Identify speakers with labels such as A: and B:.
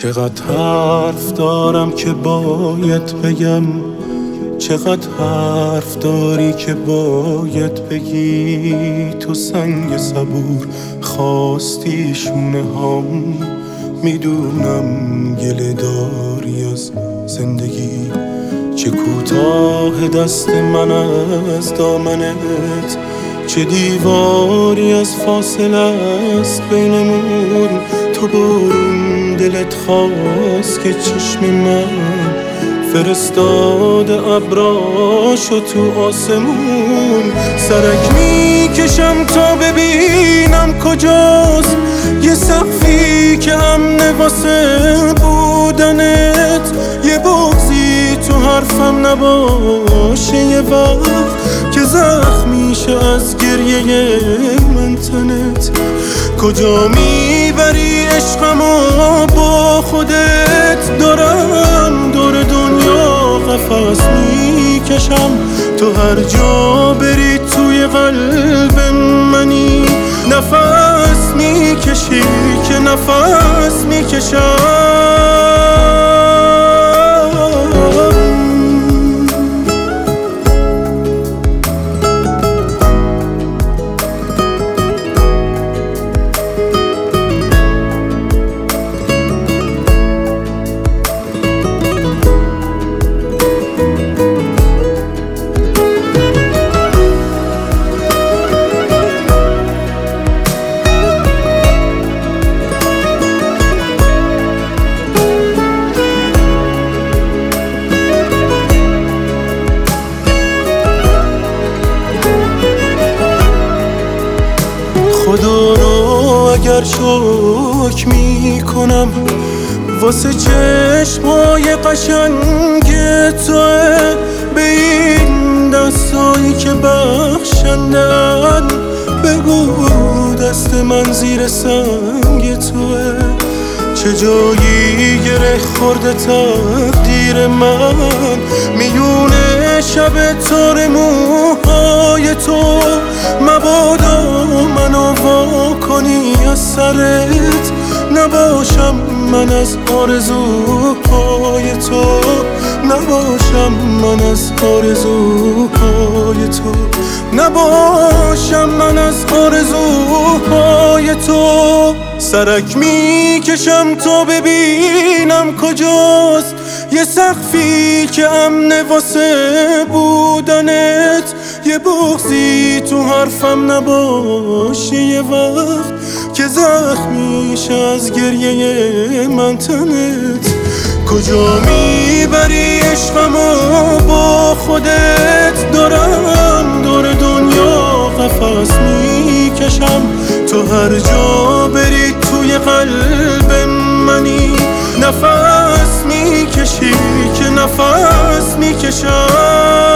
A: چقدر حرف دارم که باید بگم، چقدر حرف داری که باید بگی. تو سنگ صبور خواستی شونه هم، میدونم گله داری از زندگی. چه کوتاه دست من از دامنت، چه دیواری از فاصله است بینمون. تو برون دلت خواست که چشم من فرستاده ابراشو تو آسمون. سرک میکشم تا ببینم کجاست یه سقفی که امنه واسه بودنت. یه بغضی تو حرفم نباشه، یه وقت که زخم میشه از گریه من تنت. کجا میبری عشقمو با خودت؟ دارم دور دنیا قفس میکشم، تو هر جا بری توی قلب منی. نفس میکشی که نفس میکشم. خدا رو اگر شکر میکنم واسه چشمای قشنگ توه، به این دستایی که بخشندن. بگو دست من زیر سنگ توه، چه جایی گره خورده تقدیر من. میونه شب تار موهای تو، مبادا منو وا کنی از سرت. نباشم من از آرزوهای تو، نباشم من از آرزوهای تو، نباشم من از آرزوهای تو. سرک میکشم تا ببینم کجاست یه سقفی که امنه واسه بودنت. یه بغضی تو حرفم نباشه، یه وقت که زخمیشه از گریه من تنت. کجا میبری عشقمو با خودت؟ دارم دور دنیا قفس میکشم، تو هر جا بری توی قلب منی. نفس میکشی که نفس میکشم.